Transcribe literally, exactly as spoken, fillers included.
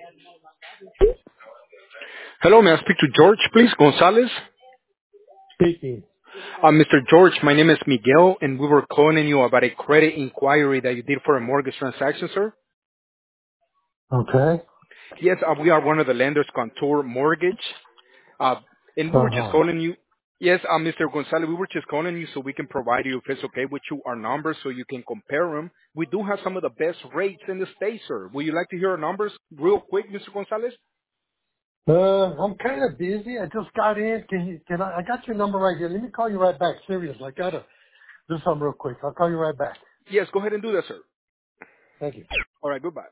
Hello, may I speak to George, please? Gonzalez? Speaking. Uh, Mister George, my name is Miguel, and we were calling you about a credit inquiry that you did for a mortgage transaction, sir. Okay. Yes, uh, we are one of the lenders, Contour Mortgage, uh, and we were just Uh-huh. calling you. Yes, uh, Mister Gonzalez, we were just calling you so we can provide you, if it's okay with you, our numbers so you can compare them. We do have some of the best rates in the state, sir. Would you like to hear our numbers real quick, Mister Gonzalez? Uh, I'm kind of busy. I just got in. Can you, can I, I got your number right here. Let me call you right back. Serious. I gotta do something real quick. I'll call you right back. Yes, go ahead and do that, sir. Thank you. All right, goodbye.